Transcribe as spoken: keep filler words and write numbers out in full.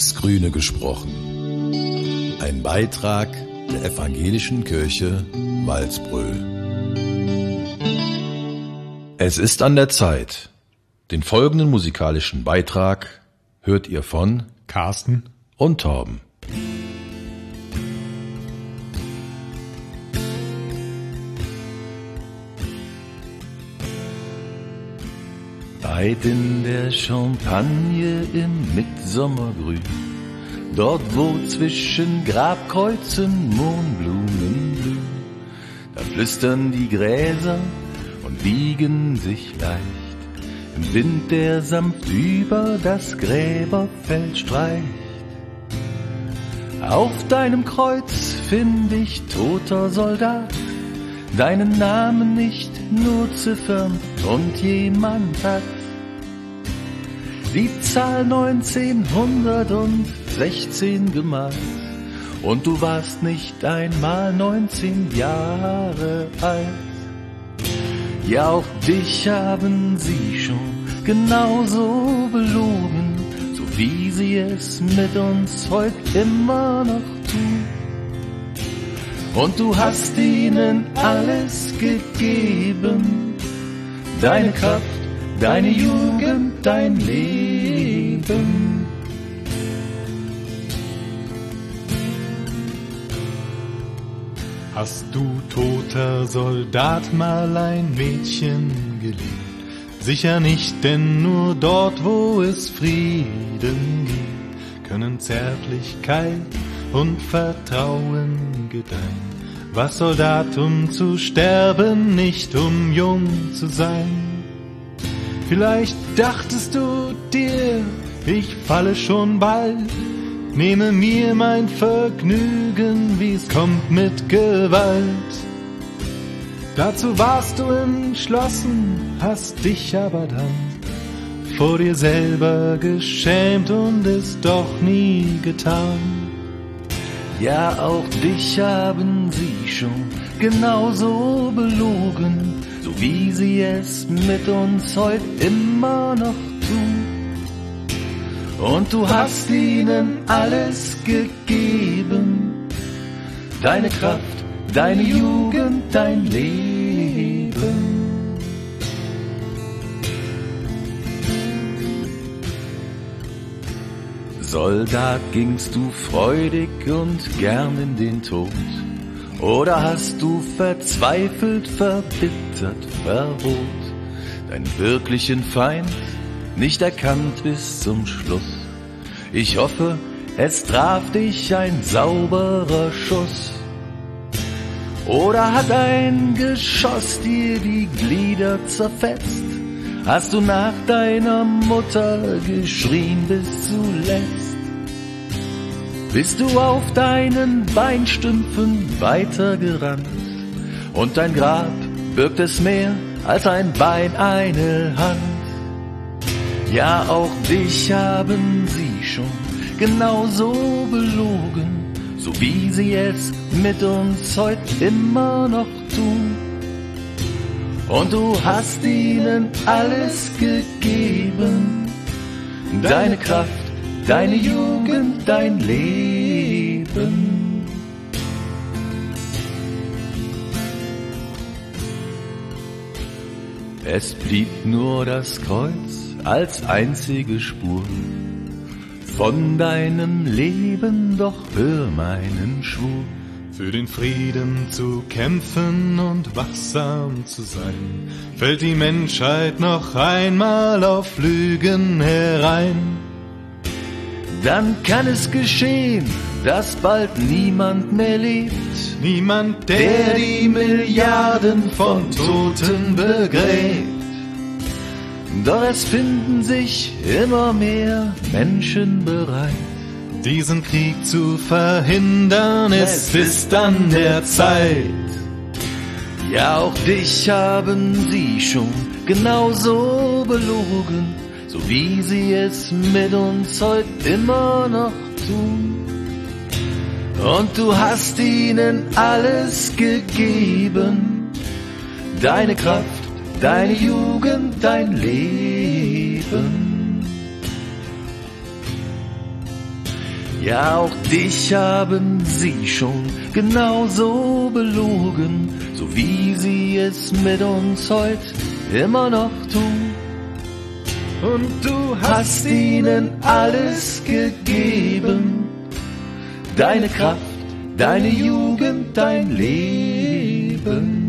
ins Grüne gesprochen. Ein Beitrag der Evangelischen Kirche Walsbröl. Es ist an der Zeit. Den folgenden musikalischen Beitrag hört ihr von Carsten und Torben. Weit in der Champagne im Mitsommergrün, dort wo zwischen Grabkreuzen Mohnblumen blühen, da flüstern die Gräser und wiegen sich leicht im Wind, der sanft über das Gräberfeld streicht. Auf deinem Kreuz find ich, toter Soldat, deinen Namen nicht, nur Ziffern, und jemand hat die Zahl neunzehnhundertsechzehn gemalt, und du warst nicht einmal neunzehn Jahre alt. Ja, auch dich haben sie schon genauso belogen, so wie sie es mit uns heute immer noch tun. Und du hast ihnen alles gegeben, deine Kraft, deine Jugend, dein Leben. Hast du, toter Soldat, mal ein Mädchen geliebt? Sicher nicht, denn nur dort, wo es Frieden gibt, können Zärtlichkeit und Vertrauen gedeihen. Was Soldat, um zu sterben, nicht um jung zu sein? Vielleicht dachtest du dir, ich falle schon bald, nehme mir mein Vergnügen, wie's kommt, mit Gewalt. Dazu warst du entschlossen, hast dich aber dann vor dir selber geschämt und es doch nie getan. Ja, auch dich haben sie schon genauso belogen, so wie sie es mit uns heute immer noch tun. Und du hast ihnen alles gegeben, deine Kraft, deine Jugend, dein Leben. Soldat, gingst du freudig und gern in den Tod? Oder hast du verzweifelt, verbittert, verroht, deinen wirklichen Feind nicht erkannt bis zum Schluss? Ich hoffe, es traf dich ein sauberer Schuss. Oder hat ein Geschoss dir die Glieder zerfetzt? Hast du nach deiner Mutter geschrien bis zuletzt? Bist du auf deinen Beinstümpfen weitergerannt, und dein Grab birgt es mehr als ein Bein, eine Hand? Ja, auch dich haben sie schon genauso belogen, so wie sie es mit uns heute immer noch tun. Und du hast ihnen alles gegeben, deine Kraft, deine Jugend, dein Leben. Es blieb nur das Kreuz als einzige Spur von deinem Leben, doch hör meinen Schwur. Für den Frieden zu kämpfen und wachsam zu sein, fällt die Menschheit noch einmal auf Lügen herein. Dann kann es geschehen, dass bald niemand mehr lebt, niemand, der die Milliarden von Toten begräbt. Doch es finden sich immer mehr Menschen bereit, diesen Krieg zu verhindern. Es ist an der Zeit. Ja, auch dich haben sie schon genauso belogen, so wie sie es mit uns heute immer noch tun. Und du hast ihnen alles gegeben, deine Kraft, deine Jugend, dein Leben. Ja, auch dich haben sie schon genauso belogen, so wie sie es mit uns heut immer noch tun. Und du hast ihnen alles gegeben, deine Kraft, deine Jugend, dein Leben.